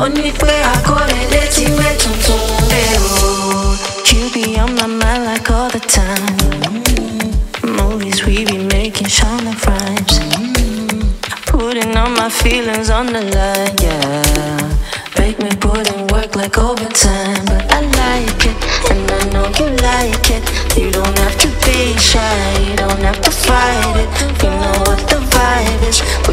ní pé àkọọ́lẹ̀ létí mẹ́tún tó ń bẹ̀ o. You be on my mind like all the time. Movies we be making, shining rhymes. Putting all my feelings on the line, yeah. Make me put in work like overtime. But I like it, and I know you like it. You don't have to be shy, you don't have to fight it. You know what the vibe is.